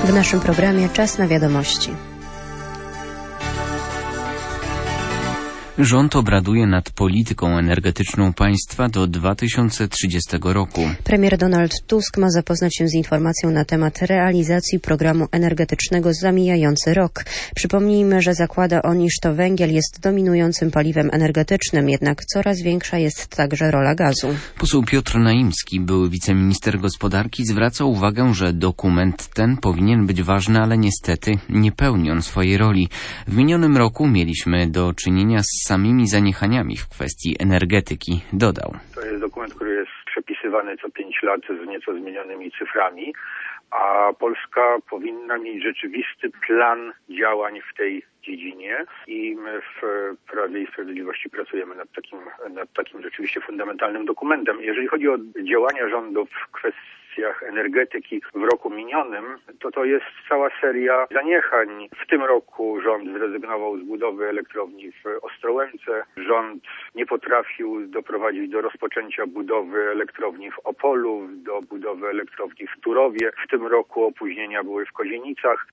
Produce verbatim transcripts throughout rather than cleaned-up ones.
W naszym programie Czas na wiadomości. Rząd obraduje nad polityką energetyczną państwa do dwa tysiące trzydziestego roku. Premier Donald Tusk ma zapoznać się z informacją na temat realizacji programu energetycznego za mijający rok. Przypomnijmy, że zakłada on, iż to węgiel jest dominującym paliwem energetycznym, jednak coraz większa jest także rola gazu. Poseł Piotr Naimski, były wiceminister gospodarki, zwraca uwagę, że dokument ten powinien być ważny, ale niestety nie pełni on swojej roli. W minionym roku mieliśmy do czynienia z samymi zaniechaniami w kwestii energetyki, dodał. To jest dokument, który jest przepisywany co pięć lat z nieco zmienionymi cyframi, a Polska powinna mieć rzeczywisty plan działań w tej dziedzinie i my w Prawie i Sprawiedliwości pracujemy nad takim, nad takim rzeczywiście fundamentalnym dokumentem. Jeżeli chodzi o działania rządu w kwestii energetyki w roku minionym, to to jest cała seria zaniechań. W tym roku rząd zrezygnował z budowy elektrowni w Ostrołęce. Rząd nie potrafił doprowadzić do rozpoczęcia budowy elektrowni w Opolu, do budowy elektrowni w Turowie. W tym roku opóźnienia były w Kozienicach.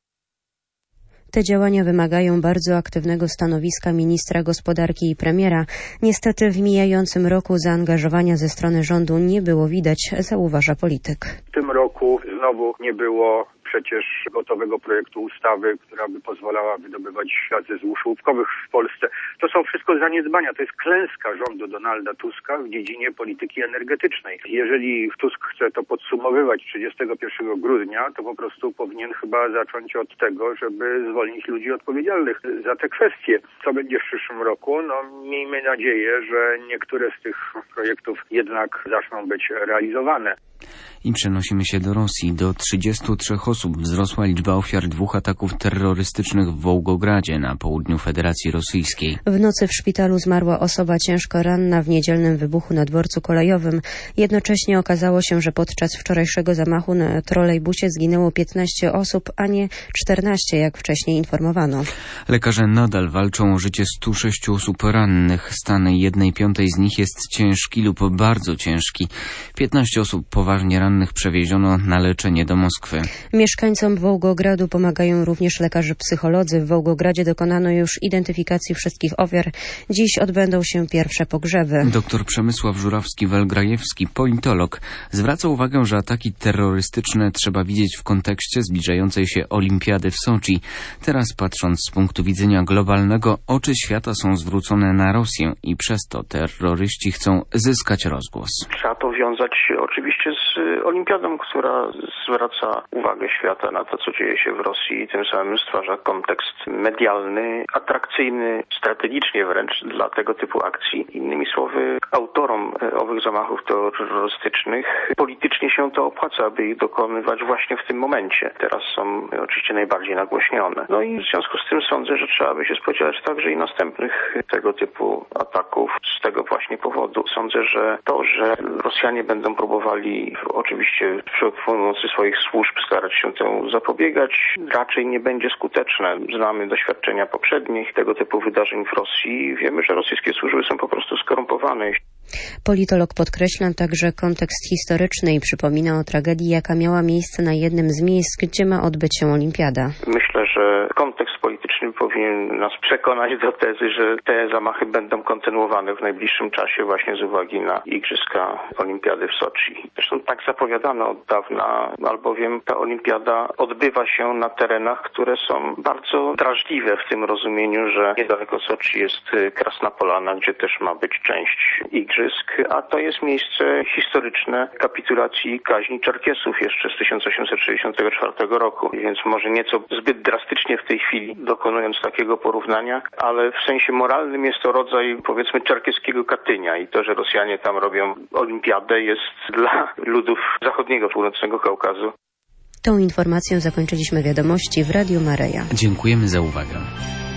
Te działania wymagają bardzo aktywnego stanowiska ministra gospodarki i premiera. Niestety w mijającym roku zaangażowania ze strony rządu nie było widać, zauważa polityk. W tym roku znowu nie było przecież gotowego projektu ustawy, która by pozwalała wydobywać gaz ze złóż łupkowych w Polsce. To są wszystko zaniedbania. To jest klęska rządu Donalda Tuska w dziedzinie polityki energetycznej. Jeżeli Tusk chce to podsumowywać trzydziestego pierwszego grudnia, to po prostu powinien chyba zacząć od tego, żeby zwolnić ludzi odpowiedzialnych za te kwestie. Co będzie w przyszłym roku? No miejmy nadzieję, że niektóre z tych projektów jednak zaczną być realizowane. I przenosimy się do Rosji. Do trzydziestu trzech osób wzrosła liczba ofiar dwóch ataków terrorystycznych w Wołgogradzie na południu Federacji Rosyjskiej. W nocy w szpitalu zmarła osoba ciężko ranna w niedzielnym wybuchu na dworcu kolejowym. Jednocześnie okazało się, że podczas wczorajszego zamachu na trolejbusie zginęło piętnaście osób, a nie czternaście, jak wcześniej informowano. Lekarze nadal walczą o życie stu sześciu osób rannych. Stan jednej piątej z nich jest ciężki lub bardzo ciężki. piętnaście osób poważnie rannych przewieziono na leczenie do Moskwy. Mieszkańcom Wołgogradu pomagają również lekarze psycholodzy. W Wołgogradzie dokonano już identyfikacji wszystkich ofiar. Dziś odbędą się pierwsze pogrzeby. Doktor Przemysław Żurawski-Welgrajewski, politolog, zwraca uwagę, że ataki terrorystyczne trzeba widzieć w kontekście zbliżającej się olimpiady w Soczi. Teraz, patrząc z punktu widzenia globalnego, oczy świata są zwrócone na Rosję i przez to terroryści chcą zyskać rozgłos. Trzeba to wiązać oczywiście z olimpiadą, która zwraca uwagę świata na to, co dzieje się w Rosji i tym samym stwarza kontekst medialny, atrakcyjny, strategicznie wręcz dla tego typu akcji. Innymi słowy, autorom owych zamachów terrorystycznych politycznie się to opłaca, aby ich dokonywać właśnie w tym momencie. Teraz są oczywiście najbardziej nagłośnione. No i w związku z tym sądzę, że trzeba by się spodziewać także i następnych tego typu ataków z tego właśnie powodu. Sądzę, że to, że Rosjanie będą próbowali oczywiście przy pomocy swoich służb starać się temu zapobiegać, raczej nie będzie skuteczne. Znamy doświadczenia poprzednich tego typu wydarzeń w Rosji. Wiemy, że rosyjskie służby są po prostu skorumpowane. Politolog podkreśla także kontekst historyczny i przypomina o tragedii, jaka miała miejsce na jednym z miejsc, gdzie ma odbyć się olimpiada. Myślę, że kontekst polityczny powinien nas przekonać do tezy, że te zamachy będą kontynuowane w najbliższym czasie właśnie z uwagi na Igrzyska Olimpiady w Soczi. Zresztą tak zapowiadano od dawna, albowiem ta olimpiada odbywa się na terenach, które są bardzo drażliwe w tym rozumieniu, że niedaleko Soczi jest Krasna Polana, gdzie też ma być część Igrzysk, a to jest miejsce historyczne kapitulacji kaźni Czerkesów jeszcze z tysiąc osiemset sześćdziesiątego czwartego roku, więc może nieco zbyt drastycznie w tej chwili dokonując takiego porównania, ale w sensie moralnym jest to rodzaj, powiedzmy, czerkeskiego Katynia i to, że Rosjanie tam robią olimpiadę, jest dla ludów zachodniego, północnego Kaukazu. Tą informacją zakończyliśmy wiadomości w Radiu Maryja. Dziękujemy za uwagę.